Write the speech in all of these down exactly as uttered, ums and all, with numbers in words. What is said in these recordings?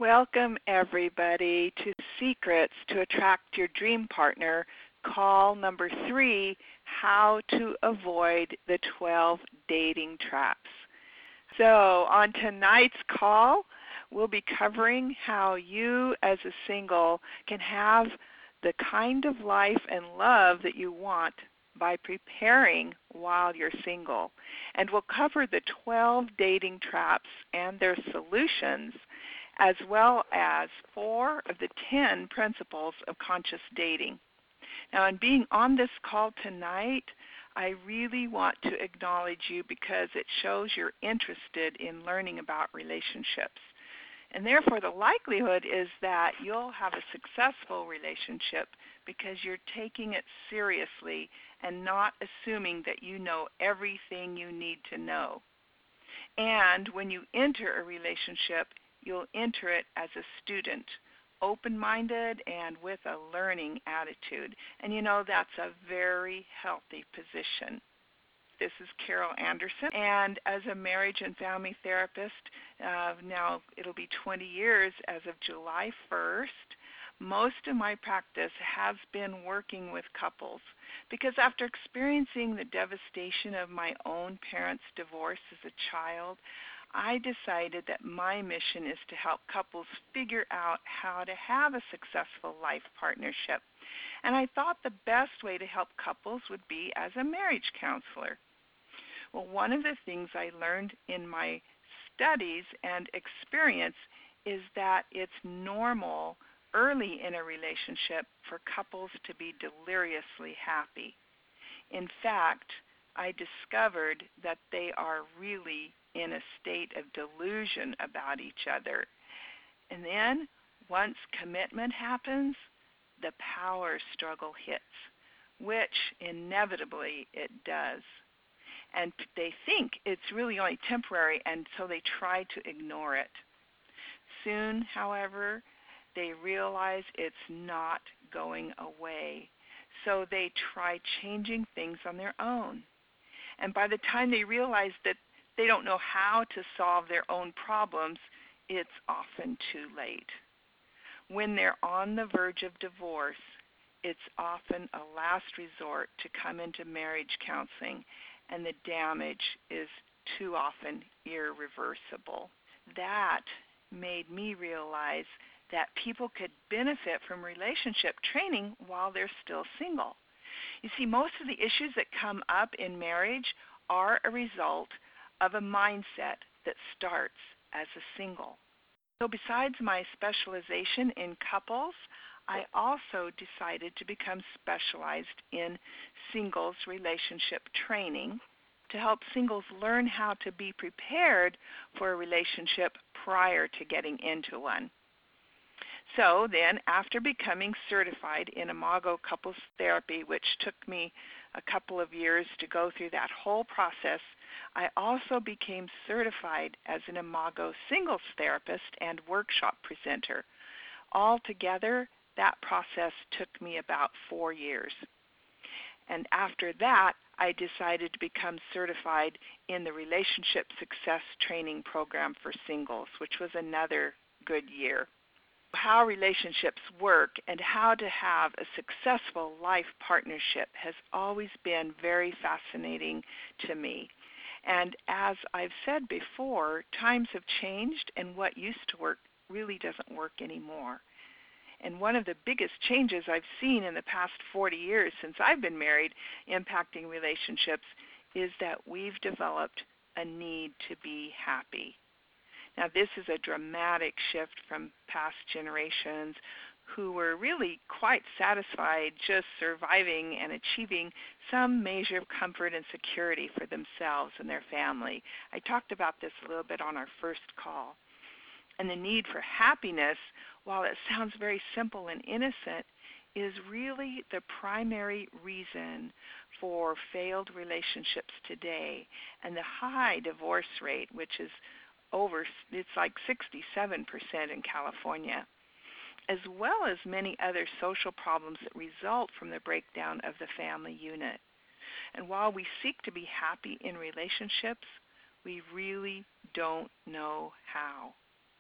Welcome everybody to Secrets to Attract Your Dream Partner, call number three, How to Avoid the twelve Dating Traps. So on tonight's call, we'll be covering how you as a single can have the kind of life and love that you want by preparing while you're single. And we'll cover the twelve dating traps and their solutions, as well as four of the ten principles of conscious dating. Now, in being on this call tonight, I really want to acknowledge you because it shows you're interested in learning about relationships. And therefore, the likelihood is that you'll have a successful relationship because you're taking it seriously and not assuming that you know everything you need to know. And when you enter a relationship, you'll enter it as a student, open-minded and with a learning attitude. And you know, that's a very healthy position. This is Carol Anderson, and as a marriage and family therapist, uh, now it'll be twenty years as of July first, most of my practice has been working with couples because after experiencing the devastation of my own parents' divorce as a child, I decided that my mission is to help couples figure out how to have a successful life partnership. And I thought the best way to help couples would be as a marriage counselor. Well, one of the things I learned in my studies and experience is that it's normal early in a relationship for couples to be deliriously happy. In fact, I discovered that they are really in a state of delusion about each other. And then, once commitment happens, the power struggle hits, which inevitably it does. And they think it's really only temporary, and so they try to ignore it. Soon, however, they realize it's not going away, so they try changing things on their own. And by the time they realize that they don't know how to solve their own problems, it's often too late. When they're on the verge of divorce, it's often a last resort to come into marriage counseling, and the damage is too often irreversible. That made me realize that people could benefit from relationship training while they're still single. You see, most of the issues that come up in marriage are a result of a mindset that starts as a single. So besides my specialization in couples, I also decided to become specialized in singles relationship training to help singles learn how to be prepared for a relationship prior to getting into one. So then, after becoming certified in Imago Couples Therapy, which took me a couple of years to go through that whole process, I also became certified as an Imago Singles Therapist and Workshop Presenter. Altogether, that process took me about four years. And after that, I decided to become certified in the Relationship Success Training Program for Singles, which was another good year. How relationships work and how to have a successful life partnership has always been very fascinating to me. And as I've said before, times have changed and what used to work really doesn't work anymore. And one of the biggest changes I've seen in the past forty years since I've been married impacting relationships is that we've developed a need to be happy. Now, this is a dramatic shift from past generations who were really quite satisfied just surviving and achieving some measure of comfort and security for themselves and their family. I talked about this a little bit on our first call. And the need for happiness, while it sounds very simple and innocent, is really the primary reason for failed relationships today and the high divorce rate, which is over, it's like sixty-seven percent in California, as well as many other social problems that result from the breakdown of the family unit. And while we seek to be happy in relationships, we really don't know how.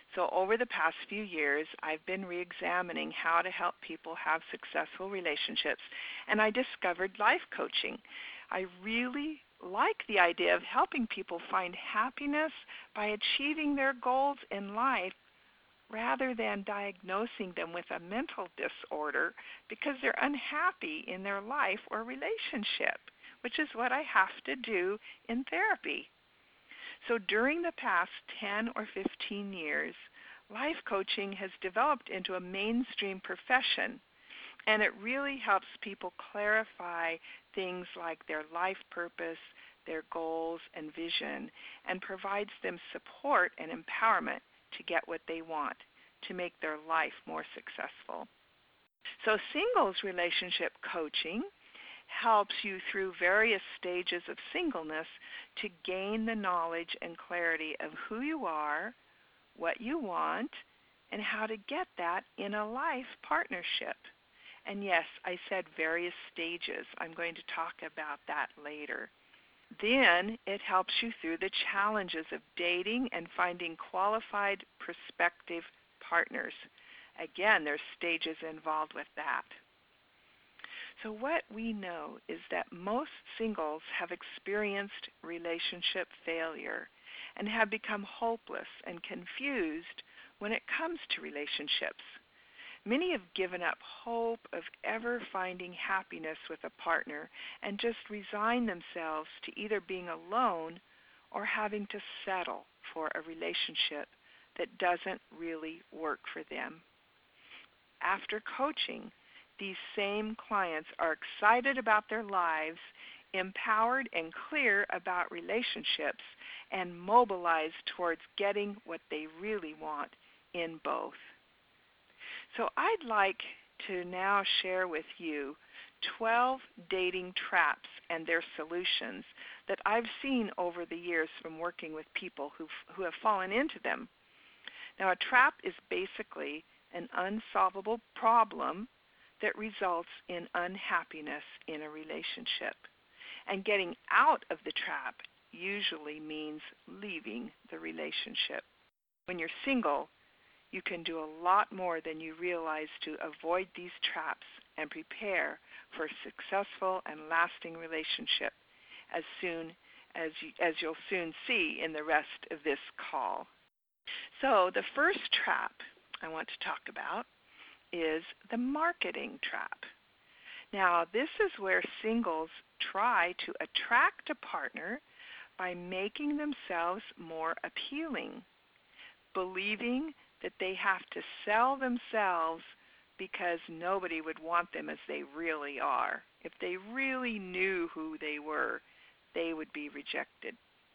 So over the past few years, I've been re-examining how to help people have successful relationships, and I discovered life coaching. I really like the idea of helping people find happiness by achieving their goals in life rather than diagnosing them with a mental disorder because they're unhappy in their life or relationship, which is what I have to do in therapy. So during the past ten or fifteen years, life coaching has developed into a mainstream profession, and it really helps people clarify things like their life purpose, their goals and vision, and provides them support and empowerment to get what they want, to make their life more successful. So singles relationship coaching helps you through various stages of singleness to gain the knowledge and clarity of who you are, what you want, and how to get that in a life partnership. And yes, I said various stages. I'm going to talk about that later. Then it helps you through the challenges of dating and finding qualified prospective partners. Again, there's stages involved with that. So what we know is that most singles have experienced relationship failure and have become hopeless and confused when it comes to relationships. Many have given up hope of ever finding happiness with a partner and just resign themselves to either being alone or having to settle for a relationship that doesn't really work for them. After coaching, these same clients are excited about their lives, empowered and clear about relationships, and mobilized towards getting what they really want in both. So I'd like to now share with you twelve dating traps and their solutions that I've seen over the years from working with people who've, who have fallen into them. Now, a trap is basically an unsolvable problem that results in unhappiness in a relationship. And getting out of the trap usually means leaving the relationship. When you're single, you can do a lot more than you realize to avoid these traps and prepare for a successful and lasting relationship, as soon as, you, as you'll soon see in the rest of this call. So the first trap I want to talk about is the marketing trap. Now, this is where singles try to attract a partner by making themselves more appealing, believing that they have to sell themselves because nobody would want them as they really are. If they really knew who they were, they would be rejected.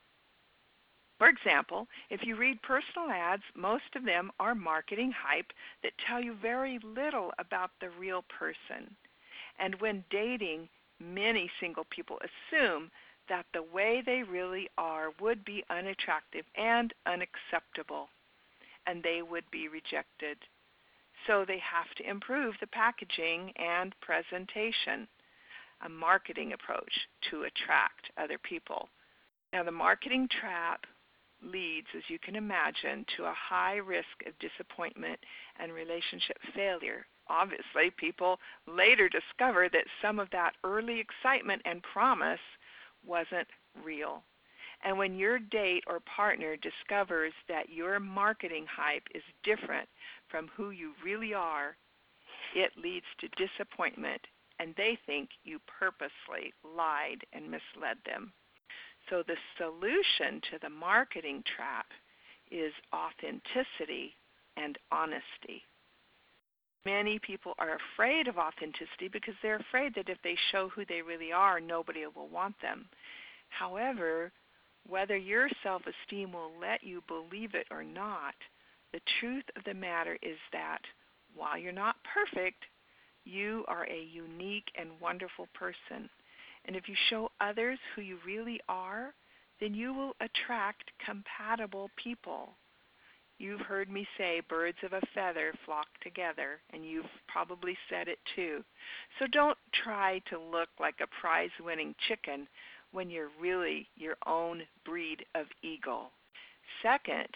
For example, if you read personal ads, most of them are marketing hype that tell you very little about the real person. And when dating, many single people assume that the way they really are would be unattractive and unacceptable, and they would be rejected. So they have to improve the packaging and presentation, a marketing approach to attract other people. Now, the marketing trap leads, as you can imagine, to a high risk of disappointment and relationship failure. Obviously, people later discover that some of that early excitement and promise wasn't real. And when your date or partner discovers that your marketing hype is different from who you really are, it leads to disappointment, and they think you purposely lied and misled them. So the solution to the marketing trap is authenticity and honesty. Many people are afraid of authenticity because they're afraid that if they show who they really are, nobody will want them. However, whether your self-esteem will let you believe it or not, the truth of the matter is that while you're not perfect, you are a unique and wonderful person. And if you show others who you really are, then you will attract compatible people. You've heard me say birds of a feather flock together, and you've probably said it too. So don't try to look like a prize-winning chicken when you're really your own breed of eagle. Second,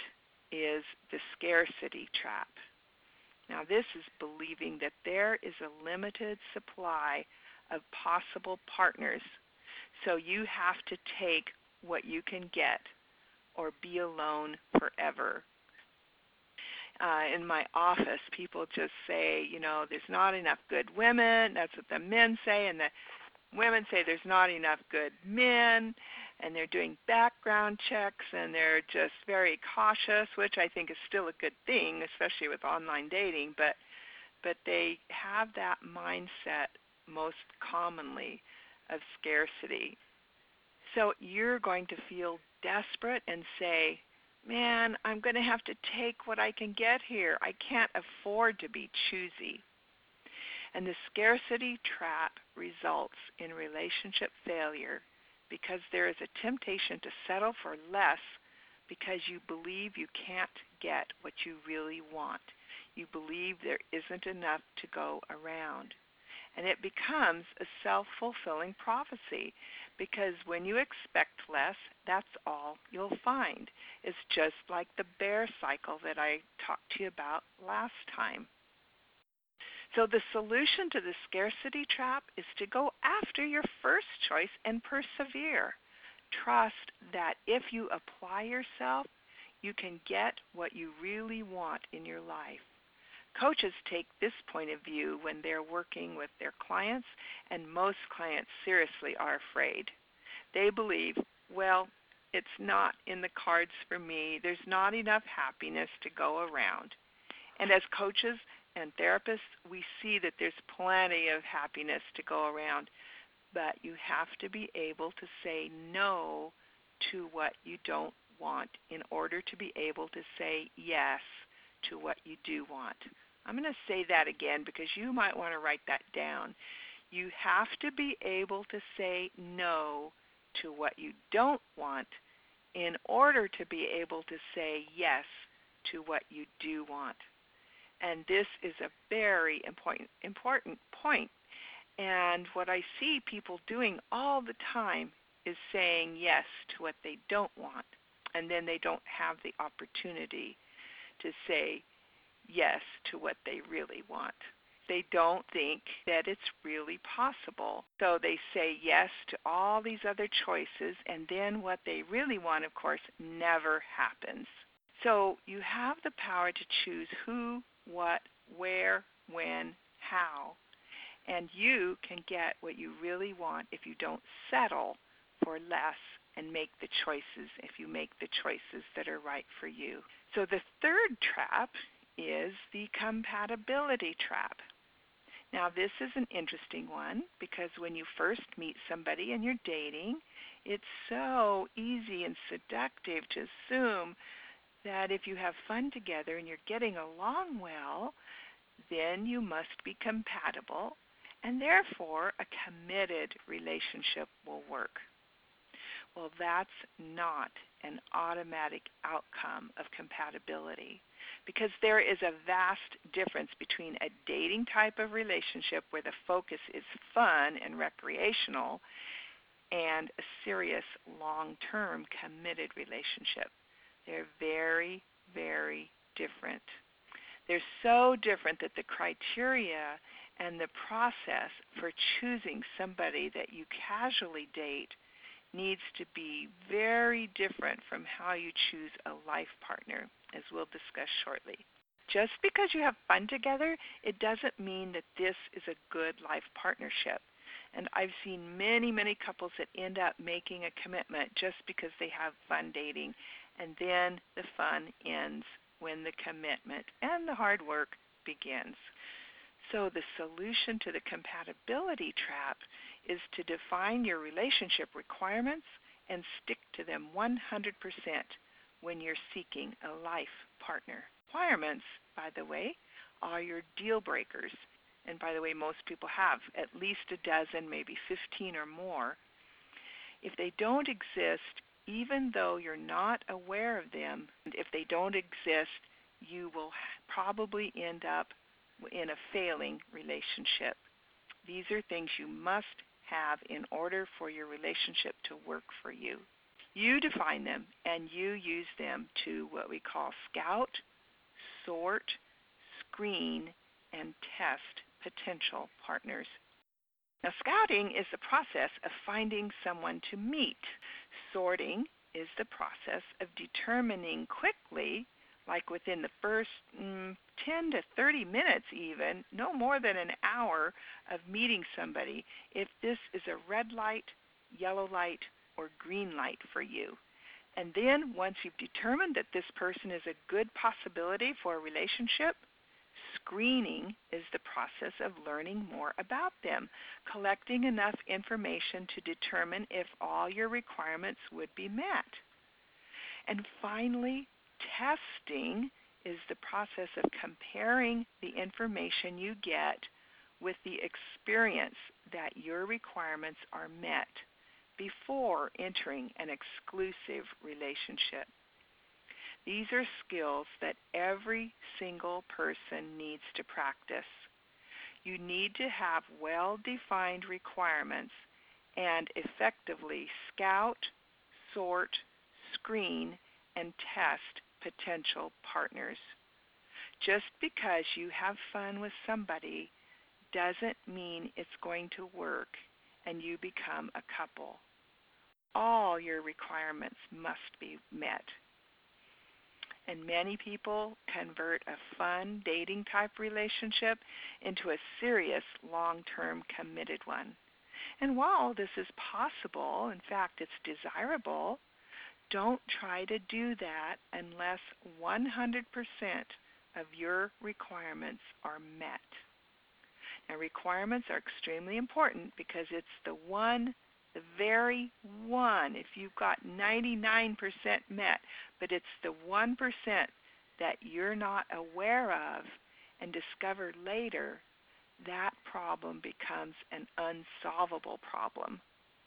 is the scarcity trap. Now, this is believing that there is a limited supply of possible partners, so you have to take what you can get or be alone forever. Uh, in my office, people just say, you know, there's not enough good women. That's what the men say, and the women say there's not enough good men, and they're doing background checks, and they're just very cautious, which I think is still a good thing, especially with online dating, but but they have that mindset most commonly of scarcity. So you're going to feel desperate and say, man, I'm going to have to take what I can get here. I can't afford to be choosy. And the scarcity trap results in relationship failure because there is a temptation to settle for less because you believe you can't get what you really want. You believe there isn't enough to go around. And it becomes a self-fulfilling prophecy because when you expect less, that's all you'll find. It's just like the bear cycle that I talked to you about last time. So the solution to the scarcity trap is to go after your first choice and persevere. Trust that if you apply yourself, you can get what you really want in your life. Coaches take this point of view when they're working with their clients, and most clients seriously are afraid. They believe, well, it's not in the cards for me. There's not enough happiness to go around. And as coaches and therapists, we see that there's plenty of happiness to go around, but you have to be able to say no to what you don't want in order to be able to say yes to what you do want. I'm going to say that again because you might want to write that down. You have to be able to say no to what you don't want in order to be able to say yes to what you do want. And this is a very important, important point. And what I see people doing all the time is saying yes to what they don't want. And then they don't have the opportunity to say yes to what they really want. They don't think that it's really possible. So they say yes to all these other choices, and then what they really want, of course, never happens. So you have the power to choose who, what, where, when, how, and you can get what you really want if you don't settle for less and make the choices, if you make the choices that are right for you. So the third trap is the compatibility trap. Now this is an interesting one because when you first meet somebody and you're dating, it's so easy and seductive to assume that if you have fun together and you're getting along well, then you must be compatible, and therefore a committed relationship will work. Well, that's not an automatic outcome of compatibility because there is a vast difference between a dating type of relationship where the focus is fun and recreational and a serious long-term committed relationship. They're very, very different. They're so different that the criteria and the process for choosing somebody that you casually date needs to be very different from how you choose a life partner, as we'll discuss shortly. Just because you have fun together, it doesn't mean that this is a good life partnership. And I've seen many, many couples that end up making a commitment just because they have fun dating, and then the fun ends when the commitment and the hard work begins. So the solution to the compatibility trap is to define your relationship requirements and stick to them one hundred percent when you're seeking a life partner. Requirements, by the way, are your deal breakers. And by the way, most people have at least a dozen, maybe fifteen or more. If they don't exist, even though you're not aware of them, and if they don't exist, you will probably end up in a failing relationship. These are things you must have in order for your relationship to work for you. You define them, and you use them to what we call scout, sort, screen, and test potential partners. Now, scouting is the process of finding someone to meet. Sorting is the process of determining quickly, like within the first mm, ten to thirty minutes even, no more than an hour of meeting somebody, if this is a red light, yellow light, or green light for you. And then once you've determined that this person is a good possibility for a relationship, screening is the process of learning more about them, collecting enough information to determine if all your requirements would be met. And finally, testing is the process of comparing the information you get with the experience that your requirements are met before entering an exclusive relationship. These are skills that every single person needs to practice. You need to have well-defined requirements and effectively scout, sort, screen, and test potential partners. Just because you have fun with somebody doesn't mean it's going to work and you become a couple. All your requirements must be met. And many people convert a fun dating type relationship into a serious long-term committed one. And while this is possible, in fact it's desirable, don't try to do that unless one hundred percent of your requirements are met. Now, requirements are extremely important because it's the one, the very one, if you've got ninety-nine percent met, but it's the one percent that you're not aware of and discover later, that problem becomes an unsolvable problem.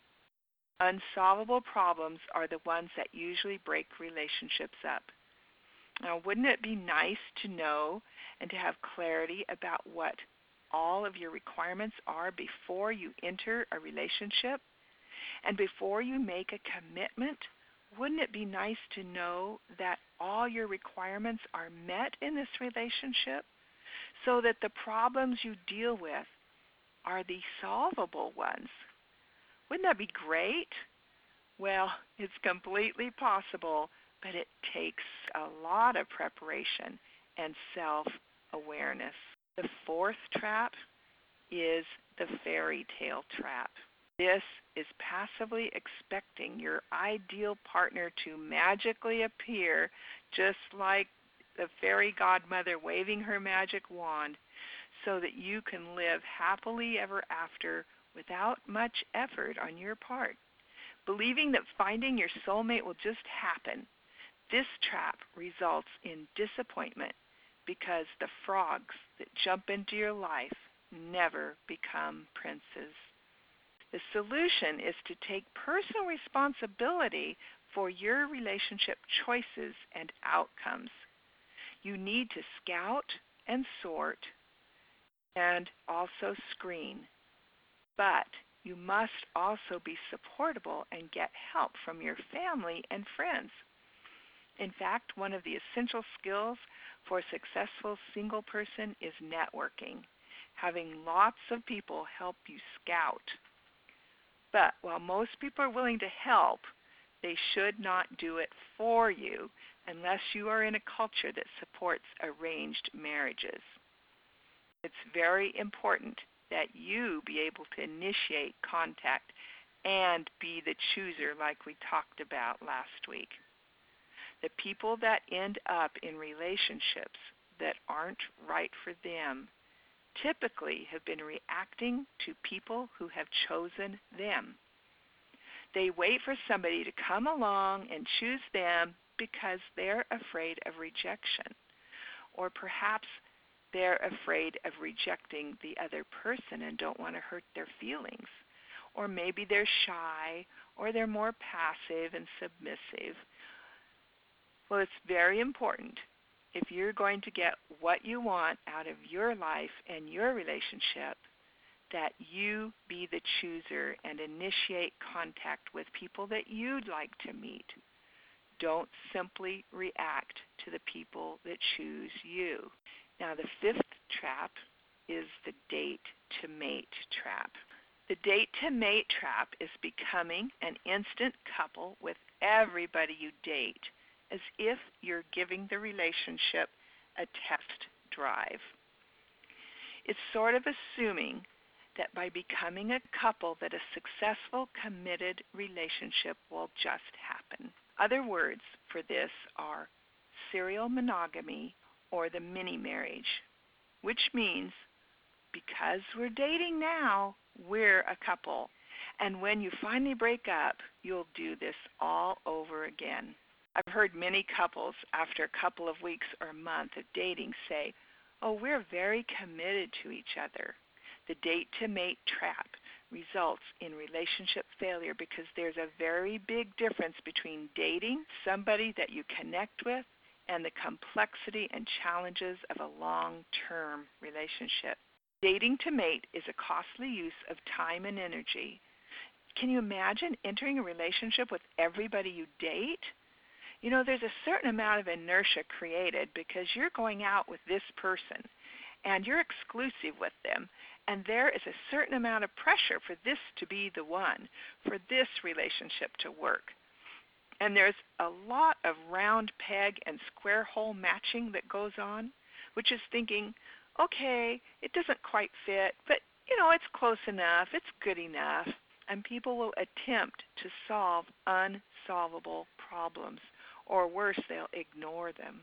Unsolvable problems are the ones that usually break relationships up. Now, wouldn't it be nice to know and to have clarity about what all of your requirements are before you enter a relationship? And before you make a commitment, wouldn't it be nice to know that all your requirements are met in this relationship so that the problems you deal with are the solvable ones? Wouldn't that be great? Well, it's completely possible, but it takes a lot of preparation and self-awareness. The fourth trap is the fairy tale trap. This is passively expecting your ideal partner to magically appear just like the fairy godmother waving her magic wand so that you can live happily ever after without much effort on your part. Believing that finding your soulmate will just happen, this trap results in disappointment because the frogs that jump into your life never become princes. The solution is to take personal responsibility for your relationship choices and outcomes. You need to scout and sort and also screen. But you must also be supportable and get help from your family and friends. In fact, one of the essential skills for a successful single person is networking, having lots of people help you scout. But while most people are willing to help, they should not do it for you unless you are in a culture that supports arranged marriages. It's very important that you be able to initiate contact and be the chooser like we talked about last week. The people that end up in relationships that aren't right for them typically have been reacting to people who have chosen them. They wait for somebody to come along and choose them because they're afraid of rejection, or perhaps they're afraid of rejecting the other person and don't want to hurt their feelings. Or maybe they're shy, or they're more passive and submissive. Well, it's very important, if you're going to get what you want out of your life and your relationship, that you be the chooser and initiate contact with people that you'd like to meet. Don't simply react to the people that choose you. Now, the fifth trap is the date to mate trap. The date to mate trap is becoming an instant couple with everybody you date, as if you're giving the relationship a test drive. It's sort of assuming that by becoming a couple that a successful, committed relationship will just happen. Other words for this are serial monogamy or the mini-marriage, which means because we're dating now, we're a couple. And when you finally break up, you'll do this all over again. I've heard many couples after a couple of weeks or a month of dating say, oh, we're very committed to each other. The date to mate trap results in relationship failure because there's a very big difference between dating somebody that you connect with and the complexity and challenges of a long-term relationship. Dating to mate is a costly use of time and energy. Can you imagine entering a relationship with everybody you date? You know, there's a certain amount of inertia created because you're going out with this person and you're exclusive with them, and there is a certain amount of pressure for this to be the one, for this relationship to work. And there's a lot of round peg and square hole matching that goes on, which is thinking, okay, it doesn't quite fit, but you know, it's close enough, it's good enough. And people will attempt to solve unsolvable problems, or worse, they'll ignore them.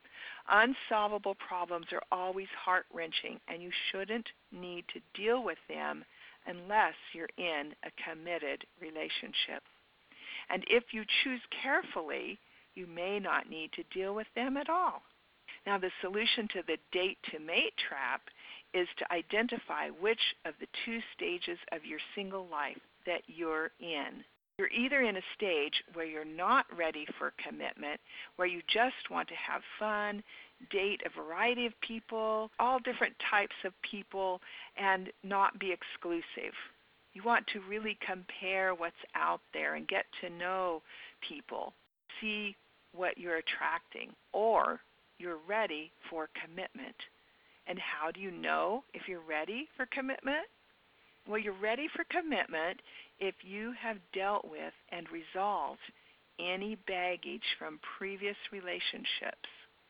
Unsolvable problems are always heart-wrenching, and you shouldn't need to deal with them unless you're in a committed relationship. And if you choose carefully, you may not need to deal with them at all. Now, the solution to the date-to-mate trap is to identify which of the two stages of your single life that you're in. You're either in a stage where you're not ready for commitment, where you just want to have fun, date a variety of people, all different types of people, and not be exclusive. You want to really compare what's out there and get to know people, see what you're attracting, or you're ready for commitment. And how do you know if you're ready for commitment? Well, you're ready for commitment if you have dealt with and resolved any baggage from previous relationships.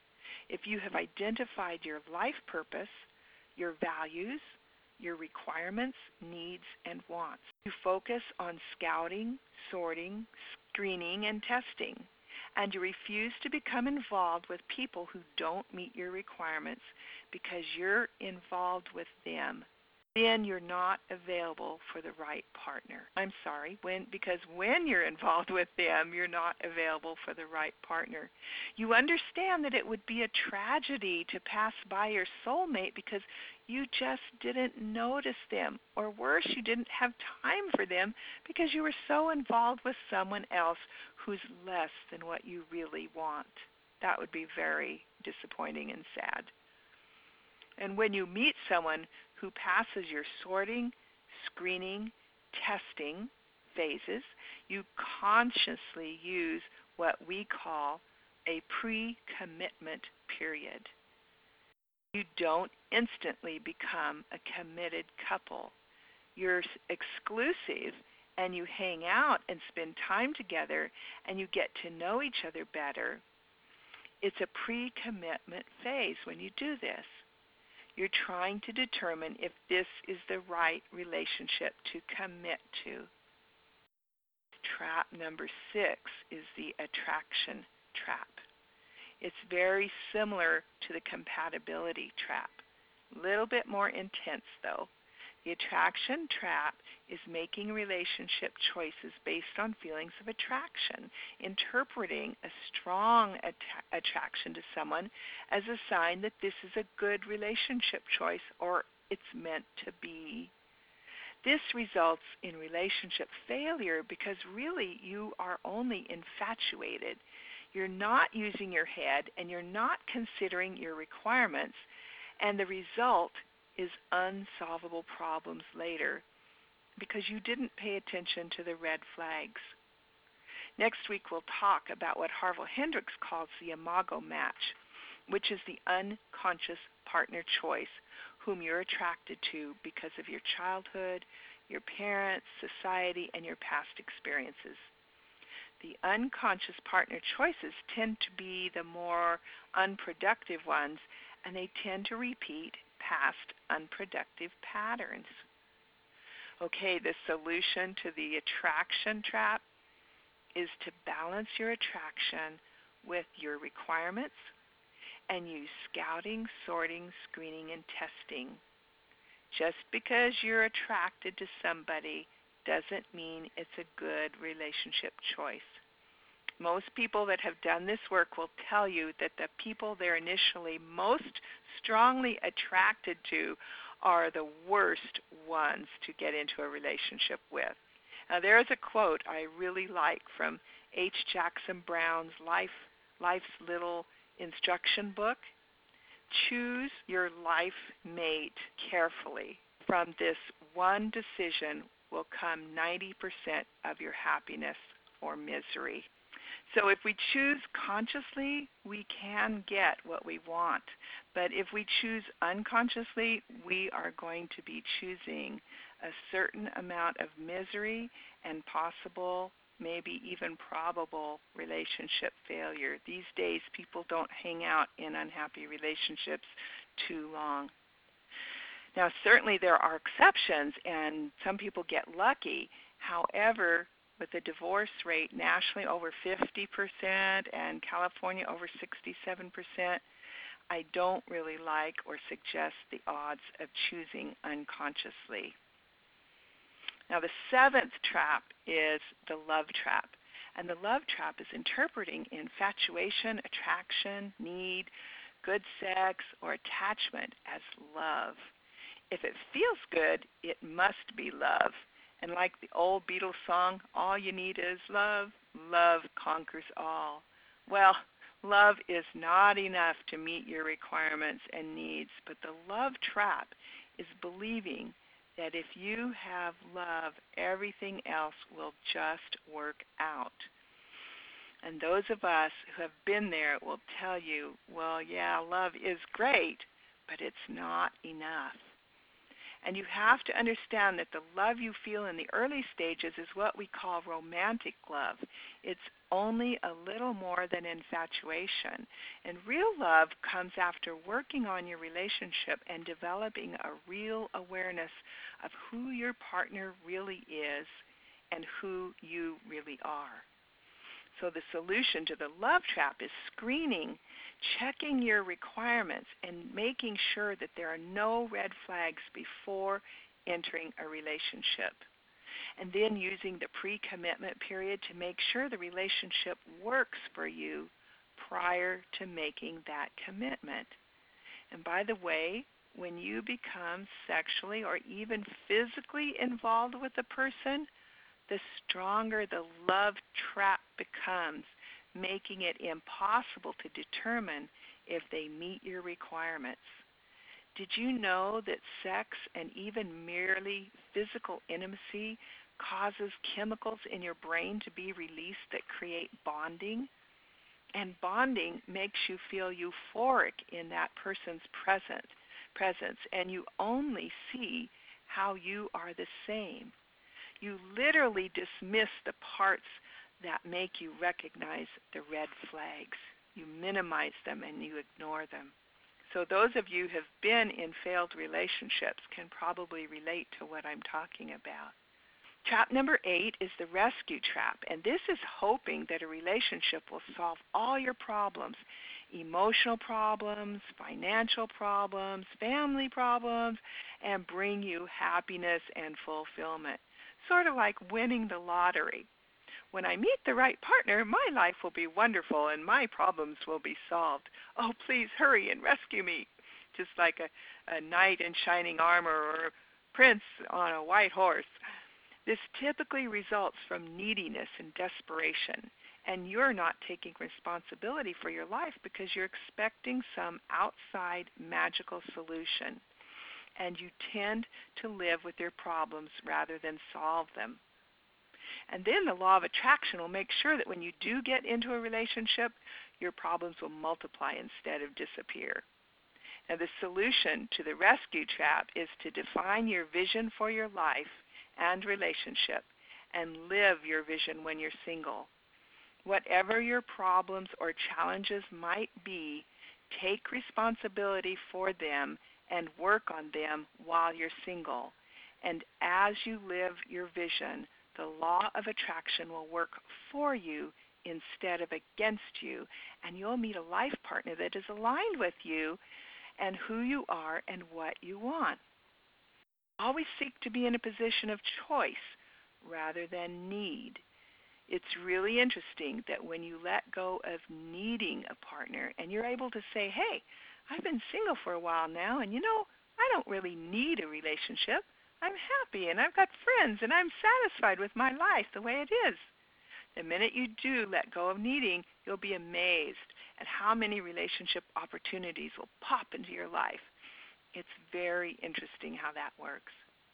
If you have identified your life purpose, your values, your requirements, needs, and wants. You focus on scouting, sorting, screening, and testing. And you refuse to become involved with people who don't meet your requirements because you're involved with them. Then you're not available for the right partner. I'm sorry, when because when you're involved with them, you're not available for the right partner. You understand that it would be a tragedy to pass by your soulmate because you just didn't notice them, or worse, you didn't have time for them because you were so involved with someone else who's less than what you really want. That would be very disappointing and sad. And when you meet someone who passes your sorting, screening, testing phases, you consciously use what we call a pre-commitment period. You don't instantly become a committed couple. You're exclusive, and you hang out and spend time together, and you get to know each other better. It's a pre-commitment phase when you do this. You're trying to determine if this is the right relationship to commit to. Trap number six is the attraction trap. It's very similar to the compatibility trap. A little bit more intense, though. The attraction trap is making relationship choices based on feelings of attraction, interpreting a strong att- attraction to someone as a sign that this is a good relationship choice or it's meant to be. This results in relationship failure because really you are only infatuated. You're not using your head and you're not considering your requirements, and the result is unsolvable problems later because you didn't pay attention to the red flags. Next week we'll talk about what Harville Hendrix calls the imago match, which is the unconscious partner choice whom you're attracted to because of your childhood, your parents, society, and your past experiences. The unconscious partner choices tend to be the more unproductive ones, and they tend to repeat past unproductive patterns. Okay, the solution to the attraction trap is to balance your attraction with your requirements and use scouting, sorting, screening, and testing. Just because you're attracted to somebody doesn't mean it's a good relationship choice. Most people that have done this work will tell you that the people they're initially most strongly attracted to are the worst ones to get into a relationship with. Now, there is a quote I really like from H. Jackson Brown's Life, Life's Little Instruction Book. Choose your life mate carefully. From this one decision will come ninety percent of your happiness or misery. So if we choose consciously, we can get what we want. But if we choose unconsciously, we are going to be choosing a certain amount of misery and possible, maybe even probable, relationship failure. These days, people don't hang out in unhappy relationships too long. Now, certainly there are exceptions, and some people get lucky. However, with the divorce rate nationally over fifty percent and California over sixty-seven percent, I don't really like or suggest the odds of choosing unconsciously. Now, the seventh trap is the love trap. And the love trap is interpreting infatuation, attraction, need, good sex, or attachment as love. If it feels good, it must be love. And like the old Beatles song, all you need is love, love conquers all. Well, love is not enough to meet your requirements and needs, but the love trap is believing that if you have love, everything else will just work out. And those of us who have been there will tell you, well, yeah, love is great, but it's not enough. And you have to understand that the love you feel in the early stages is what we call romantic love. It's only a little more than infatuation. And real love comes after working on your relationship and developing a real awareness of who your partner really is and who you really are. So the solution to the love trap is screening, checking your requirements, and making sure that there are no red flags before entering a relationship. And then using the pre-commitment period to make sure the relationship works for you prior to making that commitment. And by the way, when you become sexually or even physically involved with a person, the stronger the love trap becomes, making it impossible to determine if they meet your requirements. Did you know that sex and even merely physical intimacy causes chemicals in your brain to be released that create bonding? And bonding makes you feel euphoric in that person's present, presence, and you only see how you are the same. You literally dismiss the parts that make you recognize the red flags. You minimize them and you ignore them. So those of you who have been in failed relationships can probably relate to what I'm talking about. Trap number eight is the rescue trap, and this is hoping that a relationship will solve all your problems, emotional problems, financial problems, family problems, and bring you happiness and fulfillment. Sort of like winning the lottery. When I meet the right partner, my life will be wonderful and my problems will be solved. Oh, please hurry and rescue me. Just like a, a knight in shining armor or a prince on a white horse. This typically results from neediness and desperation, and you're not taking responsibility for your life because you're expecting some outside magical solution. and you tend to live with your problems rather than solve them. And then the law of attraction will make sure that when you do get into a relationship, your problems will multiply instead of disappear. Now, the solution to the rescue trap is to define your vision for your life and relationship and live your vision when you're single. Whatever your problems or challenges might be, take responsibility for them and work on them while you're single. And as you live your vision, the law of attraction will work for you instead of against you, and you'll meet a life partner that is aligned with you and who you are and what you want. Always seek to be in a position of choice rather than need. It's really interesting that when you let go of needing a partner and you're able to say, hey, I've been single for a while now, and you know, I don't really need a relationship. I'm happy, and I've got friends, and I'm satisfied with my life the way it is. The minute you do let go of needing, you'll be amazed at how many relationship opportunities will pop into your life. It's very interesting how that works.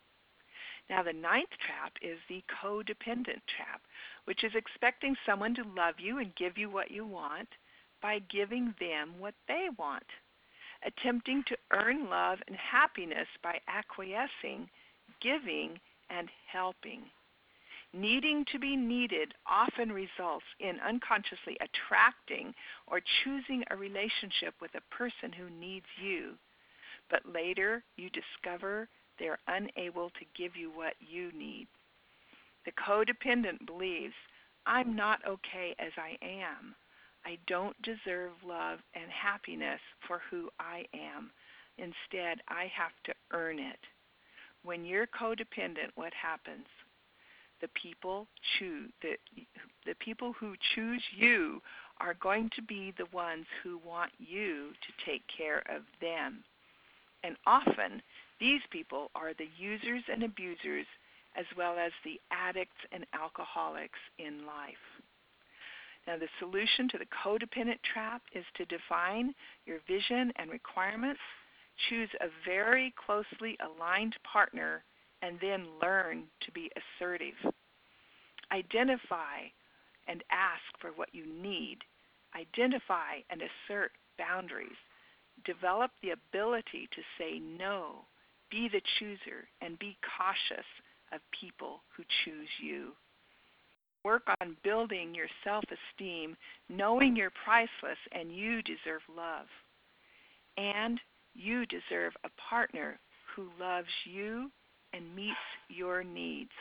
Now, the ninth trap is the codependent trap, which is expecting someone to love you and give you what you want by giving them what they want. Attempting to earn love and happiness by acquiescing, giving, and helping. Needing to be needed often results in unconsciously attracting or choosing a relationship with a person who needs you, but later you discover they're unable to give you what you need. The codependent believes, I'm not okay as I am. I don't deserve love and happiness for who I am. Instead, I have to earn it. When you're codependent, what happens? The people choose the, the people who choose you are going to be the ones who want you to take care of them. And often, these people are the users and abusers as well as the addicts and alcoholics in life. Now, the solution to the codependent trap is to define your vision and requirements, choose a very closely aligned partner, and then learn to be assertive. Identify and ask for what you need. Identify and assert boundaries. Develop the ability to say no. Be the chooser and be cautious of people who choose you. Work on building your self-esteem, knowing you're priceless and you deserve love. And you deserve a partner who loves you and meets your needs.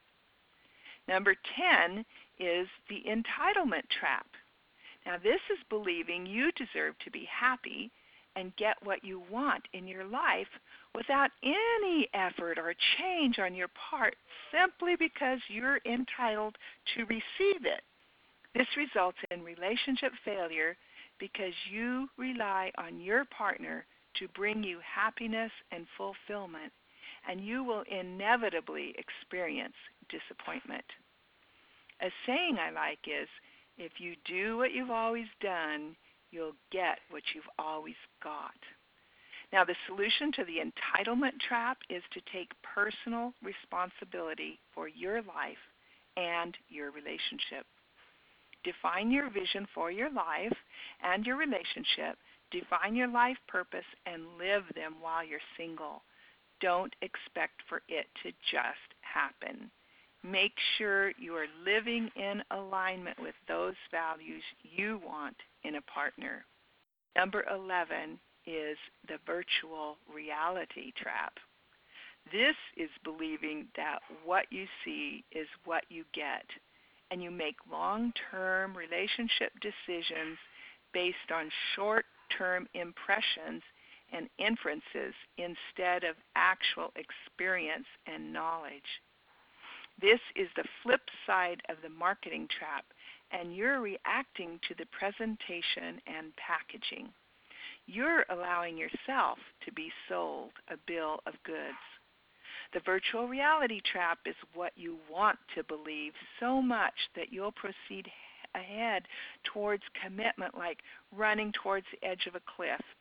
Number ten is the entitlement trap. Now, this is believing you deserve to be happy and get what you want in your life without any effort or change on your part simply because you're entitled to receive it. This results in relationship failure because you rely on your partner to bring you happiness and fulfillment, and you will inevitably experience disappointment. A saying I like is, if you do what you've always done, you'll get what you've always got. Now, the solution to the entitlement trap is to take personal responsibility for your life and your relationship. Define your vision for your life and your relationship. Define your life purpose and live them while you're single. Don't expect for it to just happen. Make sure you are living in alignment with those values you want in a partner. Number eleven is the virtual reality trap. This is believing that what you see is what you get, and you make long-term relationship decisions based on short-term impressions and inferences instead of actual experience and knowledge. This is the flip side of the marketing trap, and you're reacting to the presentation and packaging. You're allowing yourself to be sold a bill of goods. The virtual reality trap is what you want to believe so much that you'll proceed ahead towards commitment like running towards the edge of a cliff,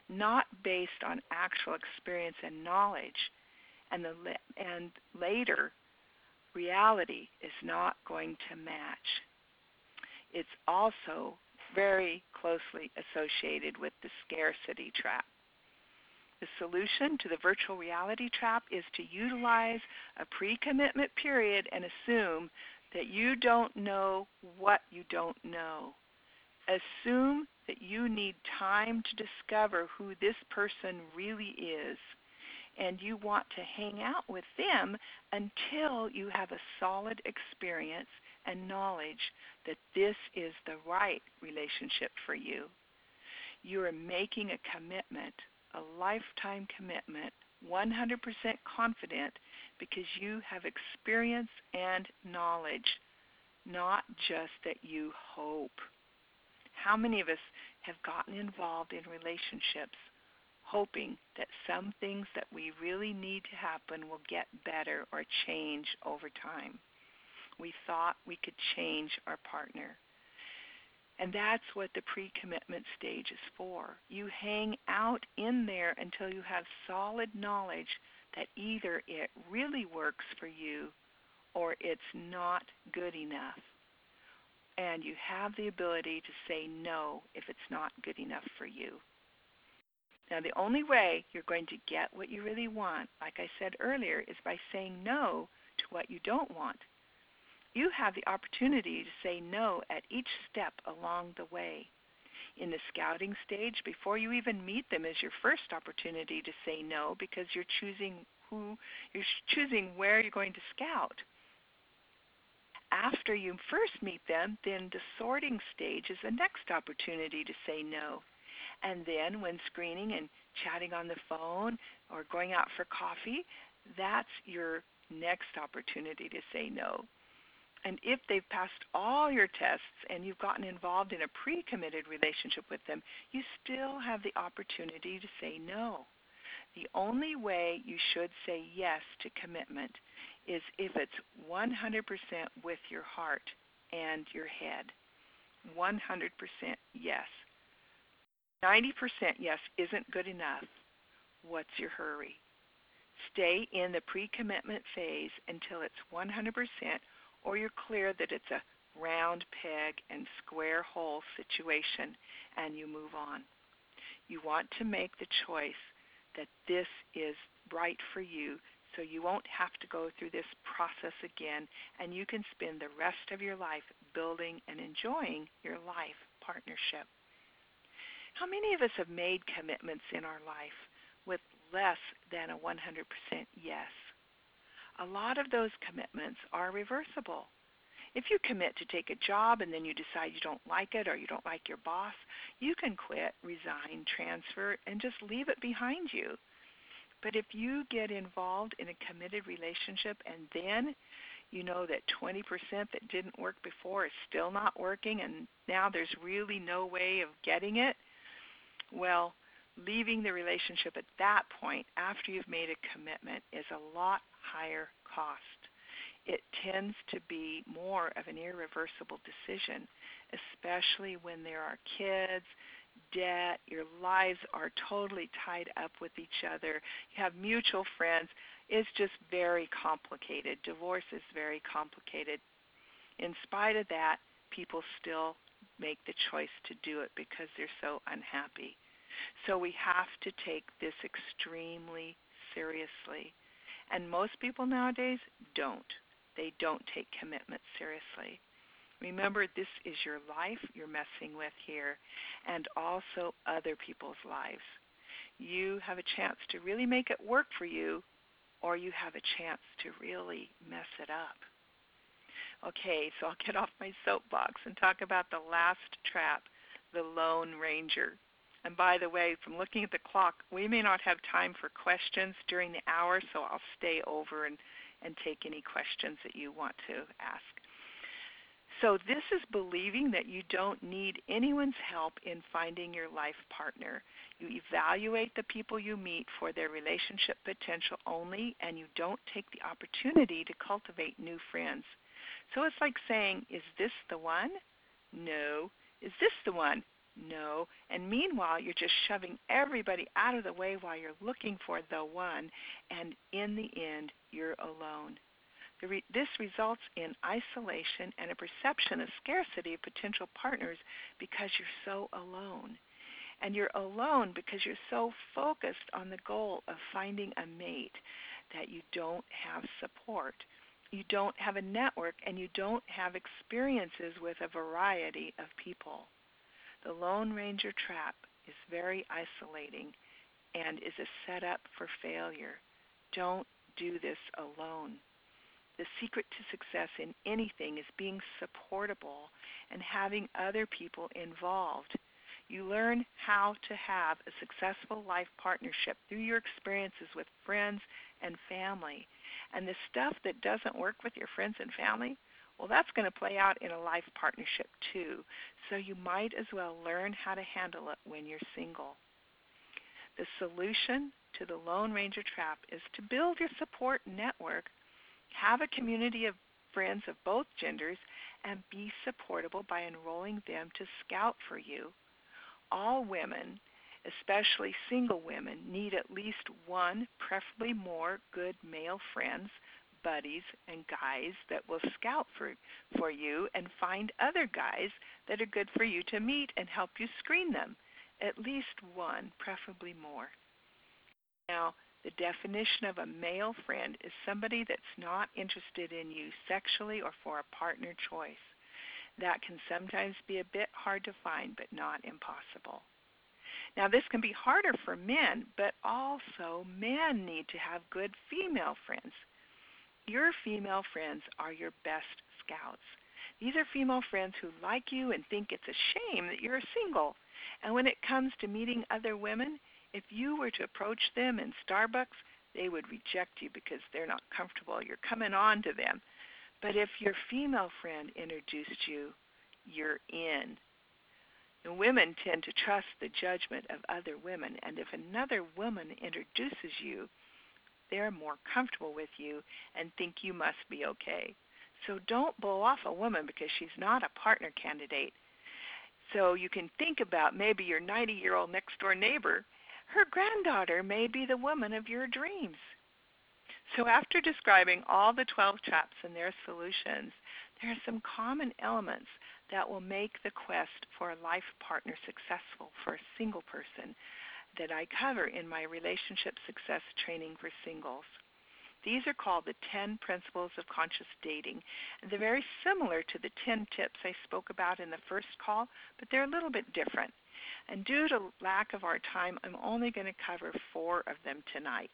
not based on actual experience and knowledge, and, the, and later reality is not going to match. It's also very closely associated with the scarcity trap. The solution to the virtual reality trap is to utilize a pre-commitment period and assume that you don't know what you don't know. Assume that you need time to discover who this person really is, and you want to hang out with them until you have a solid experience and knowledge that this is the right relationship for you. You are making a commitment, a lifetime commitment, one hundred percent confident, because you have experience and knowledge, not just that you hope. How many of us have gotten involved in relationships hoping that some things that we really need to happen will get better or change over time? We thought we could change our partner. And that's what the pre-commitment stage is for. You hang out in there until you have solid knowledge that either it really works for you or it's not good enough. And you have the ability to say no if it's not good enough for you. Now, the only way you're going to get what you really want, like I said earlier, is by saying no to what you don't want. You have the opportunity to say no at each step along the way. In the scouting stage, before you even meet them, is your first opportunity to say no, because you're choosing who, you're choosing where you're going to scout. After you first meet them, then the sorting stage is the next opportunity to say no. And then when screening and chatting on the phone or going out for coffee, that's your next opportunity to say no. And if they've passed all your tests and you've gotten involved in a pre-committed relationship with them, you still have the opportunity to say no. The only way you should say yes to commitment is if it's one hundred percent with your heart and your head. one hundred percent yes. ninety percent yes isn't good enough. What's your hurry? Stay in the pre-commitment phase until it's one hundred percent, or you're clear that it's a round peg and square hole situation, and you move on. You want to make the choice that this is right for you, so you won't have to go through this process again, and you can spend the rest of your life building and enjoying your life partnership. How many of us have made commitments in our life with less than a one hundred percent yes? A lot of those commitments are reversible. If you commit to take a job and then you decide you don't like it or you don't like your boss, you can quit, resign, transfer, and just leave it behind you. But if you get involved in a committed relationship and then you know that twenty percent that didn't work before is still not working and now there's really no way of getting it, well, leaving the relationship at that point after you've made a commitment is a lot higher cost. It tends to be more of an irreversible decision, especially when there are kids, debt, your lives are totally tied up with each other, you have mutual friends. It's just very complicated. Divorce is very complicated. In spite of that, people still make the choice to do it because they're so unhappy. So we have to take this extremely seriously. And most people nowadays don't. They don't take commitment seriously. Remember, this is your life you're messing with here, and also other people's lives. You have a chance to really make it work for you, or you have a chance to really mess it up. Okay, so I'll get off my soapbox and talk about the last trap, the Lone Ranger. And by the way, from looking at the clock, we may not have time for questions during the hour, so I'll stay over and, and take any questions that you want to ask. So this is believing that you don't need anyone's help in finding your life partner. You evaluate the people you meet for their relationship potential only, and you don't take the opportunity to cultivate new friends. So it's like saying, is this the one? No. Is this the one? No. And meanwhile, you're just shoving everybody out of the way while you're looking for the one, and in the end, you're alone. The re- this results in isolation and a perception of scarcity of potential partners because you're so alone. And you're alone because you're so focused on the goal of finding a mate that you don't have support. You don't have a network, and you don't have experiences with a variety of people. The Lone Ranger trap is very isolating and is a setup for failure. Don't do this alone. The secret to success in anything is being supportable and having other people involved. You learn how to have a successful life partnership through your experiences with friends and family. And the stuff that doesn't work with your friends and family, well, that's going to play out in a life partnership too. So you might as well learn how to handle it when you're single. The solution to the Lone Ranger trap is to build your support network, have a community of friends of both genders, and be supportable by enrolling them to scout for you. All women, especially single women, need at least one, preferably more, good male friends, buddies, and guys that will scout for, for you and find other guys that are good for you to meet and help you screen them. At least one, preferably more. Now, the definition of a male friend is somebody that's not interested in you sexually or for a partner choice. That can sometimes be a bit hard to find, but not impossible. Now, this can be harder for men, but also men need to have good female friends. Your female friends are your best scouts. These are female friends who like you and think it's a shame that you're single. And when it comes to meeting other women, if you were to approach them in Starbucks, they would reject you because they're not comfortable. You're coming on to them. But if your female friend introduced you, you're in. And women tend to trust the judgment of other women, and if another woman introduces you, they're more comfortable with you and think you must be okay. So don't blow off a woman because she's not a partner candidate. So you can think about maybe your ninety-year-old next-door neighbor. Her granddaughter may be the woman of your dreams. So after describing all the twelve traps and their solutions, there are some common elements that will make the quest for a life partner successful for a single person that I cover in my Relationship Success Training for Singles. These are called the ten Principles of Conscious Dating. And they're very similar to the ten tips I spoke about in the first call, but they're a little bit different. And due to lack of our time, I'm only going to cover four of them tonight.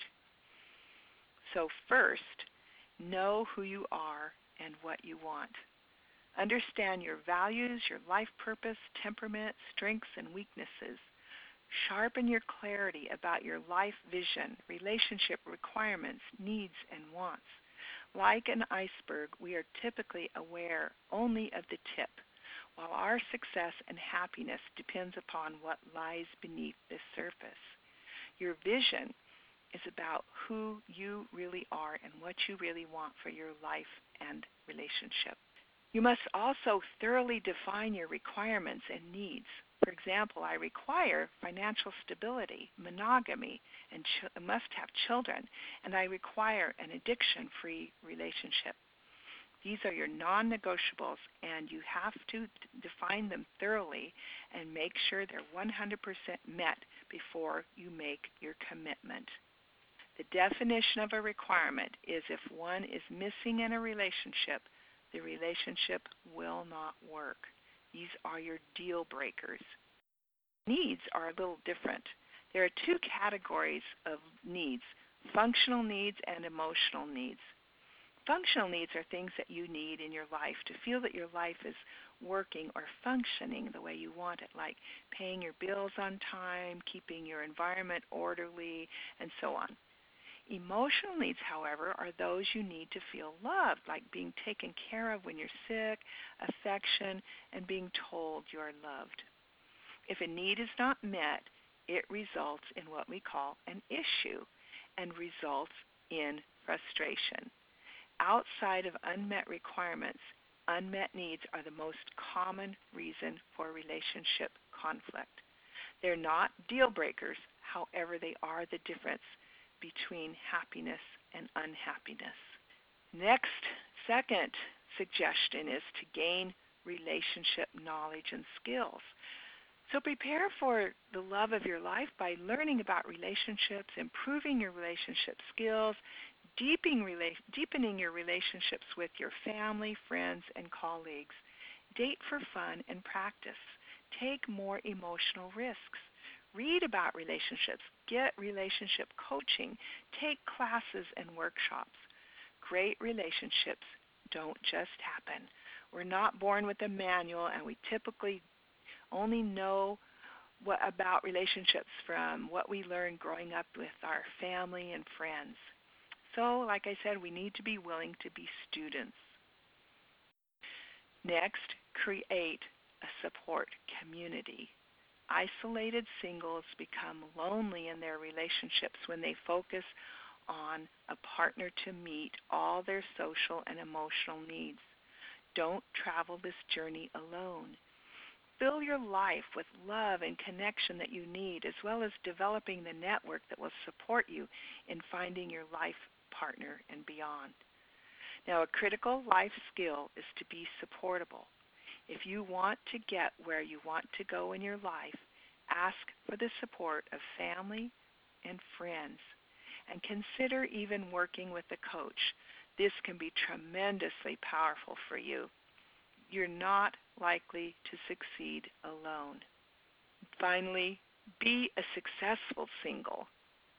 So first, know who you are and what you want. Understand your values, your life purpose, temperament, strengths, and weaknesses. Sharpen your clarity about your life vision, relationship requirements, needs, and wants. Like an iceberg, we are typically aware only of the tip, while our success and happiness depends upon what lies beneath the surface. Your vision is about who you really are and what you really want for your life and relationship. You must also thoroughly define your requirements and needs. For example, I require financial stability, monogamy, and ch- must have children, and I require an addiction-free relationship. These are your non-negotiables, and you have to define them thoroughly and make sure they're one hundred percent met before you make your commitment. The definition of a requirement is if one is missing in a relationship, the relationship will not work. These are your deal breakers. Needs are a little different. There are two categories of needs, functional needs and emotional needs. Functional needs are things that you need in your life to feel that your life is working or functioning the way you want it, like paying your bills on time, keeping your environment orderly, and so on. Emotional needs, however, are those you need to feel loved, like being taken care of when you're sick, affection, and being told you're loved. If a need is not met, it results in what we call an issue and results in frustration. Outside of unmet requirements, unmet needs are the most common reason for relationship conflict. They're not deal breakers, however, they are the difference between happiness and unhappiness. Next, second suggestion is to gain relationship knowledge and skills. So prepare for the love of your life by learning about relationships, improving your relationship skills, deepening, rela- deepening your relationships with your family, friends, and colleagues. Date for fun and practice. Take more emotional risks. Read about relationships. Get relationship coaching. Take classes and workshops. Great relationships don't just happen. We're not born with a manual, and we typically only know what about relationships from what we learned growing up with our family and friends. So, like I said, we need to be willing to be students. Next, create a support community. Isolated singles become lonely in their relationships when they focus on a partner to meet all their social and emotional needs. Don't travel this journey alone. Fill your life with love and connection that you need, as well as developing the network that will support you in finding your life partner and beyond. Now, a critical life skill is to be supportable. If you want to get where you want to go in your life, ask for the support of family and friends, and consider even working with a coach. This can be tremendously powerful for you. You're not likely to succeed alone. Finally, be a successful single.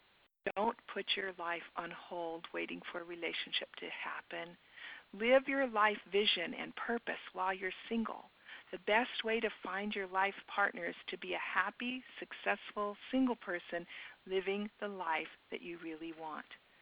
Don't put your life on hold waiting for a relationship to happen. Live your life vision and purpose while you're single. The best way to find your life partner is to be a happy, successful, single person living the life that you really want.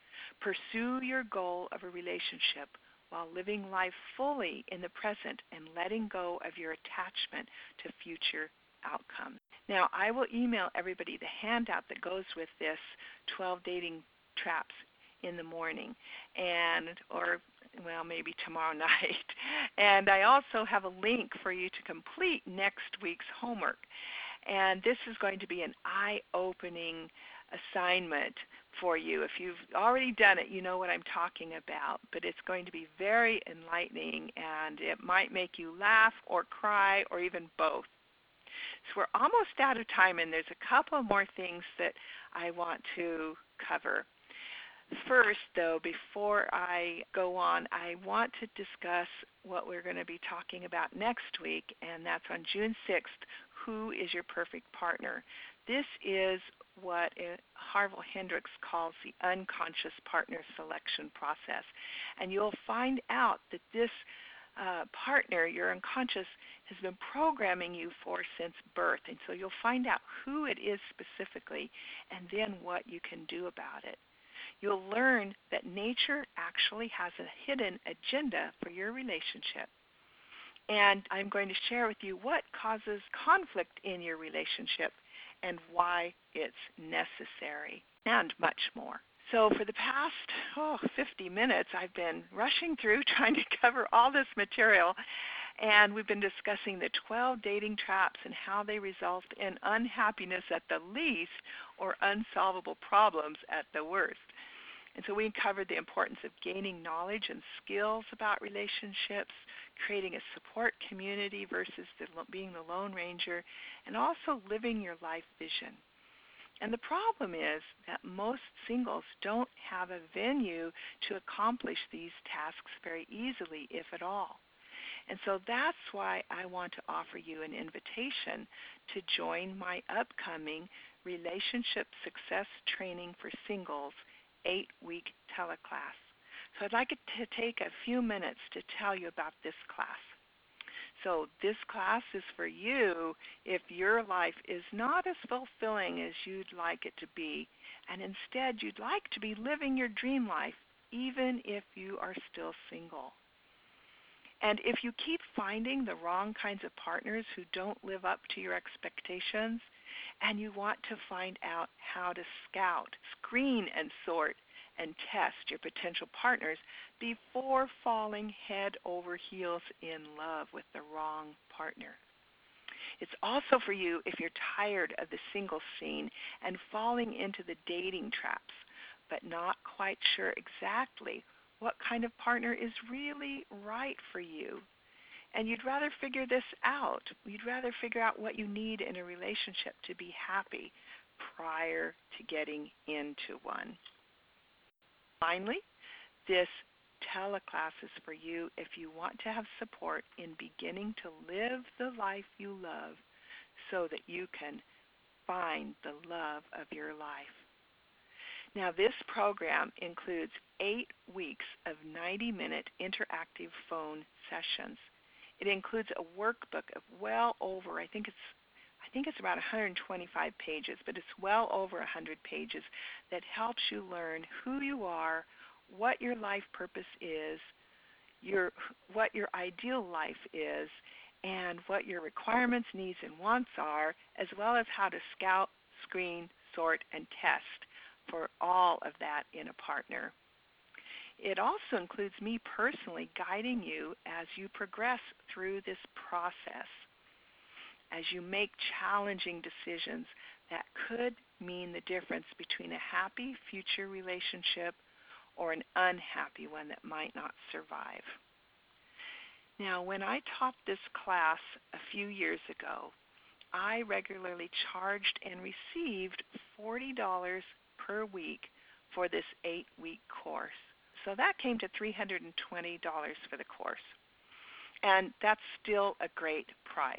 Pursue your goal of a relationship while living life fully in the present and letting go of your attachment to future outcomes. Now, I will email everybody the handout that goes with this twelve dating traps in the morning, and or well, maybe tomorrow night. And I also have a link for you to complete next week's homework. And this is going to be an eye-opening assignment for you. If you've already done it, you know what I'm talking about, but it's going to be very enlightening, and it might make you laugh or cry or even both. So we're almost out of time, and there's a couple more things that I want to cover. First, though, before I go on, I want to discuss what we're going to be talking about next week, and that's on June sixth, Who is Your Perfect Partner? This is what Harville Hendrix calls the unconscious partner selection process. And you'll find out that this uh, partner, your unconscious, has been programming you for since birth. And so you'll find out who it is specifically and then what you can do about it. You'll learn that nature actually has a hidden agenda for your relationship. And I'm going to share with you what causes conflict in your relationship and why it's necessary, and much more. So for the past oh, fifty minutes, I've been rushing through trying to cover all this material, and we've been discussing the twelve dating traps and how they result in unhappiness at the least or unsolvable problems at the worst. And so we covered the importance of gaining knowledge and skills about relationships, creating a support community versus the, being the Lone Ranger, and also living your life vision. And the problem is that most singles don't have a venue to accomplish these tasks very easily, if at all. And so that's why I want to offer you an invitation to join my upcoming Relationship Success Training for Singles eight-week teleclass. So I'd like to take a few minutes to tell you about this class. So this class is for you if your life is not as fulfilling as you'd like it to be, and instead you'd like to be living your dream life even if you are still single. And if you keep finding the wrong kinds of partners who don't live up to your expectations, and you want to find out how to scout, screen, and sort, and test your potential partners before falling head over heels in love with the wrong partner. It's also for you if you're tired of the single scene and falling into the dating traps, but not quite sure exactly what kind of partner is really right for you. And you'd rather figure this out. You'd rather figure out what you need in a relationship to be happy prior to getting into one. Finally, this teleclass is for you if you want to have support in beginning to live the life you love so that you can find the love of your life. Now, this program includes eight weeks of ninety-minute interactive phone sessions. It includes a workbook of well over, I think it's I think it's about one hundred twenty-five pages, but it's well over one hundred pages that helps you learn who you are, what your life purpose is, your what your ideal life is, and what your requirements, needs, and wants are, as well as how to scout, screen, sort, and test for all of that in a partner. It also includes me personally guiding you as you progress through this process, as you make challenging decisions that could mean the difference between a happy future relationship or an unhappy one that might not survive. Now, when I taught this class a few years ago, I regularly charged and received forty dollars per week for this eight-week course. So that came to three hundred twenty dollars for the course. And that's still a great price.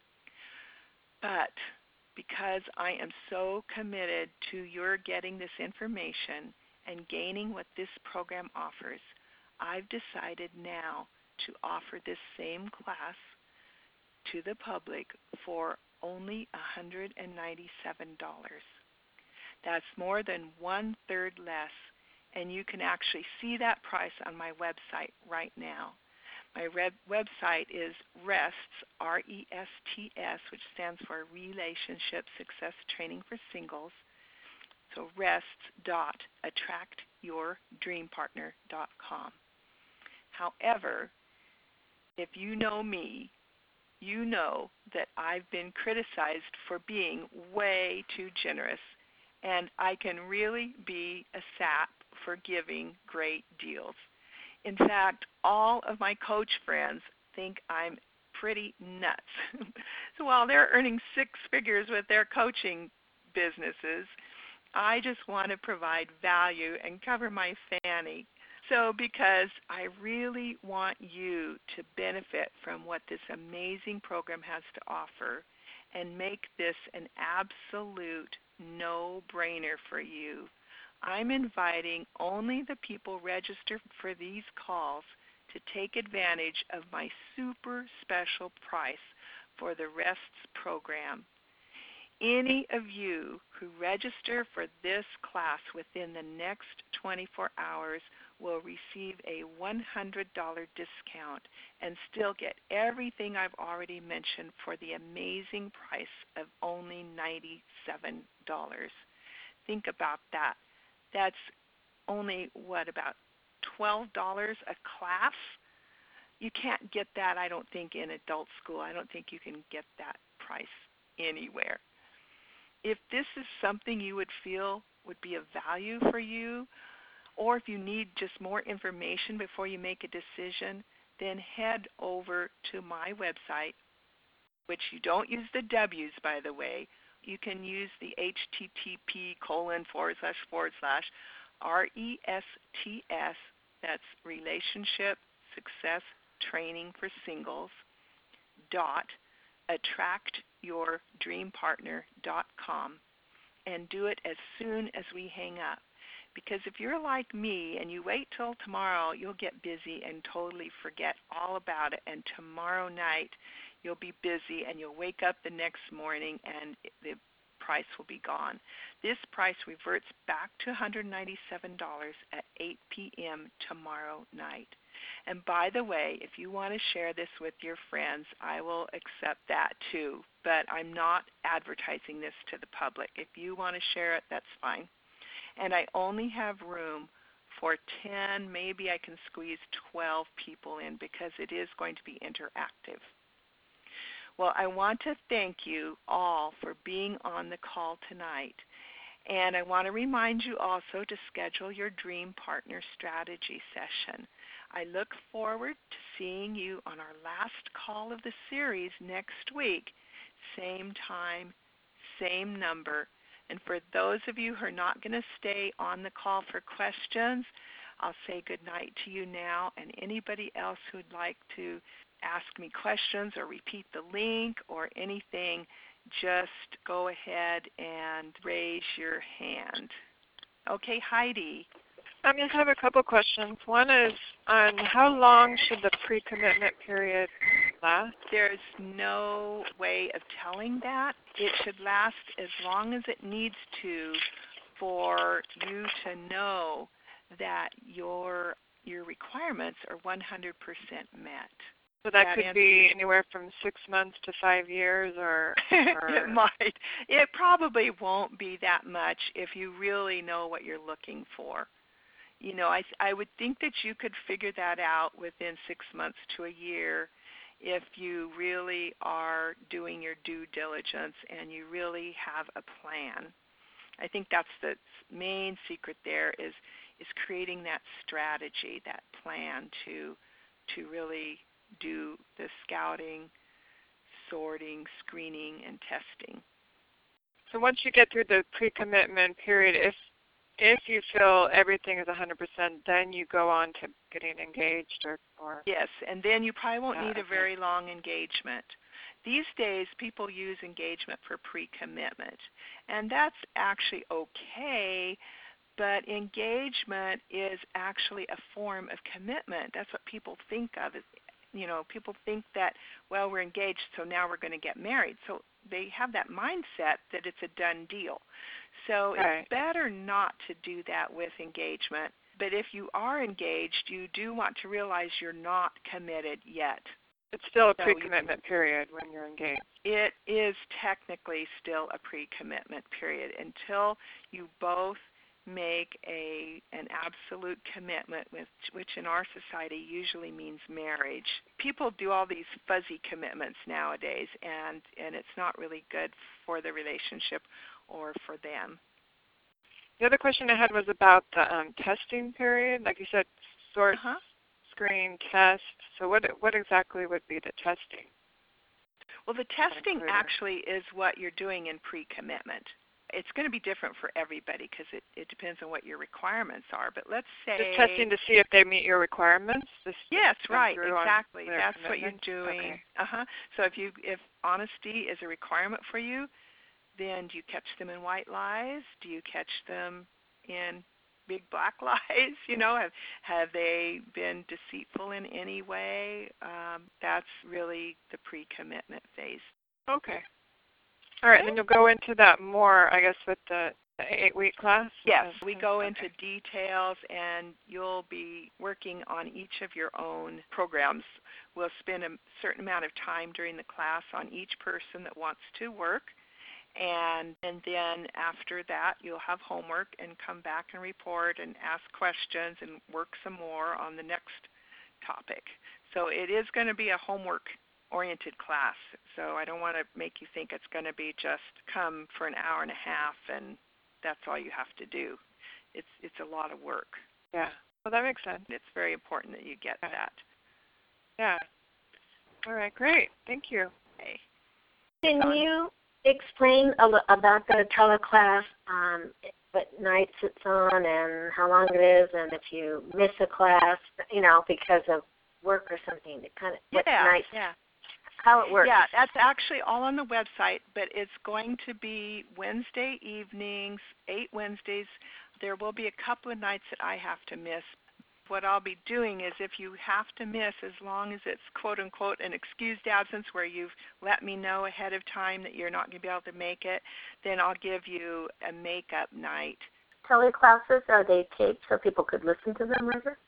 But because I am so committed to your getting this information and gaining what this program offers, I've decided now to offer this same class to the public for only one hundred ninety-seven dollars. That's more than one-third less, and you can actually see that price on my website right now. My web- website is RESTS, R E S T S, which stands for Relationship Success Training for Singles. So rests dot attract your dream partner dot com. However, if you know me, you know that I've been criticized for being way too generous, and I can really be a sap for giving great deals. In fact, all of my coach friends think I'm pretty nuts. So while they're earning six figures with their coaching businesses, I just want to provide value and cover my fanny. So because I really want you to benefit from what this amazing program has to offer and make this an absolute no-brainer for you, I'm inviting only the people registered for these calls to take advantage of my super special price for the RESTS program. Any of you who register for this class within the next twenty-four hours will receive a one hundred dollars discount and still get everything I've already mentioned for the amazing price of only ninety-seven dollars. Think about that. That's only, what, about twelve dollars a class? You can't get that, I don't think, in adult school. I don't think you can get that price anywhere. If this is something you would feel would be of value for you, or if you need just more information before you make a decision, then head over to my website, which you don't use the W's, by the way. You can use the H T T P colon forward slash forward slash R E S T S, that's Relationship Success Training for Singles, dot attract your dream partner dot com, and do it as soon as we hang up. Because if you're like me and you wait till tomorrow, you'll get busy and totally forget all about it, and tomorrow night you'll be busy and you'll wake up the next morning and the price will be gone. This price reverts back to one hundred ninety-seven dollars at eight p.m. tomorrow night. And by the way, if you want to share this with your friends, I will accept that too. But I'm not advertising this to the public. If you want to share it, that's fine. And I only have room for ten, maybe I can squeeze twelve people in because it is going to be interactive. Well, I want to thank you all for being on the call tonight. And I want to remind you also to schedule your Dream Partner Strategy session. I look forward to seeing you on our last call of the series next week, same time, same number. And for those of you who are not going to stay on the call for questions, I'll say good night to you now, and anybody else who'd like to ask me questions or repeat the link or anything, just go ahead and raise your hand. Okay, Heidi. I just have a couple questions. One is on how long should the pre-commitment period last? There's no way of telling that. It should last as long as it needs to for you to know that your your requirements are one hundred percent met. So that, that could be anywhere from six months to five years, or, or it might. It probably won't be that much if you really know what you're looking for. You know, I I would think that you could figure that out within six months to a year if you really are doing your due diligence and you really have a plan. I think that's the main secret there is is creating that strategy, that plan to to really do the scouting, sorting, screening, and testing. So once you get through the pre-commitment period, if if you feel everything is one hundred percent, then you go on to getting engaged or, or yes, and then you probably won't uh, need a okay. very long engagement. These days, people use engagement for pre-commitment, and that's actually okay, but engagement is actually a form of commitment. That's what people think of. You know, people think that, well, we're engaged, so now we're going to get married. So they have that mindset that it's a done deal. So right. It's better not to do that with engagement. But if you are engaged, you do want to realize you're not committed yet. It's still a so pre-commitment you, period when you're engaged. It is technically still a pre-commitment period until you both make a an absolute commitment, with which in our society usually means marriage. People do all these fuzzy commitments nowadays, and, and it's not really good for the relationship or for them. The other question I had was about the um, testing period. Like you said, sort, uh-huh. screen, test. So what what exactly would be the testing? Well, the testing actually is what you're doing in pre-commitment. It's going to be different for everybody because it, it depends on what your requirements are. But let's say... Just testing to see if they meet your requirements? Just yes, right, exactly. That's what you're doing. Okay. Uh-huh. So if you if honesty is a requirement for you, then do you catch them in white lies? Do you catch them in big black lies? You know, have, have they been deceitful in any way? Um, that's really the pre-commitment phase. Okay. All right, and then you'll go into that more, I guess, with the, the eight-week class? Yes, we go okay. into details, and you'll be working on each of your own programs. We'll spend a certain amount of time during the class on each person that wants to work, and, and then after that, you'll have homework and come back and report and ask questions and work some more on the next topic. So it is going to be a homework oriented class, so I don't want to make you think it's going to be just come for an hour and a half and that's all you have to do. It's it's a lot of work. Yeah, well, that makes sense. It's very important that you get okay. that. Yeah. All right, great. Thank you. Okay. Can um, you explain a l- about the teleclass, um, what nights it's on and how long it is, and if you miss a class, you know, because of work or something, to kind of what yeah, nights? Yeah. How it works. Yeah, that's actually all on the website, but it's going to be Wednesday evenings, eight Wednesdays. There will be a couple of nights that I have to miss. What I'll be doing is if you have to miss, as long as it's quote-unquote an excused absence where you've let me know ahead of time that you're not going to be able to make it, then I'll give you a makeup night. Teleclasses, are they taped so people could listen to them later?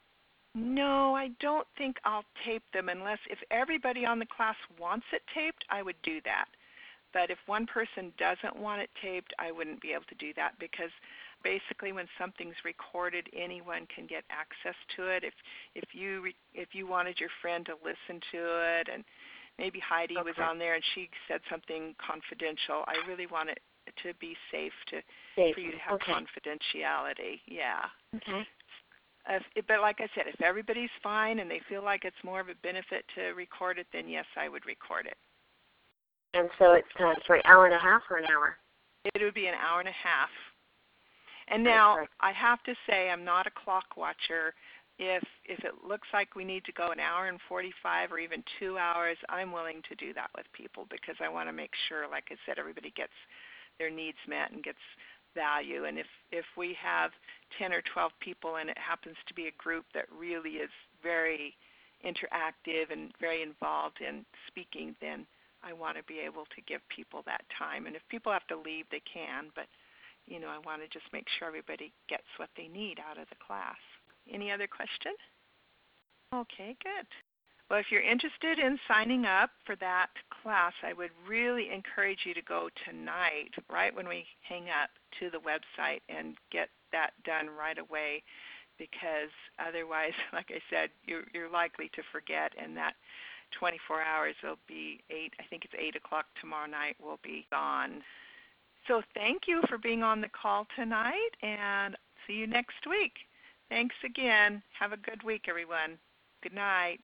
No, I don't think I'll tape them unless if everybody on the class wants it taped, I would do that. But if one person doesn't want it taped, I wouldn't be able to do that because basically when something's recorded, anyone can get access to it. If if you re, if you wanted your friend to listen to it and maybe Heidi Okay. was on there and she said something confidential. I really want it to be safe to Safe. for you to have Okay. confidentiality. Yeah. Okay. Uh, if, but like I said, if everybody's fine and they feel like it's more of a benefit to record it, then yes, I would record it. And so it's uh, for an hour and a half or an hour? It would be an hour and a half. And now That's I have to say I'm not a clock watcher. If if it looks like we need to go an hour and forty-five or even two hours, I'm willing to do that with people because I want to make sure, like I said, everybody gets their needs met and gets value. And if, if we have ten or twelve people and it happens to be a group that really is very interactive and very involved in speaking, then I want to be able to give people that time. And if people have to leave, they can, but you know, I want to just make sure everybody gets what they need out of the class. Any other question? Okay, good. Well, if you're interested in signing up for that class, I would really encourage you to go tonight, right when we hang up, to the website and get that done right away, because otherwise, like I said, you're, you're likely to forget, and that twenty-four hours will be eight, I think it's eight o'clock tomorrow night will be gone. So thank you for being on the call tonight, and see you next week. Thanks again. Have a good week, everyone. Good night.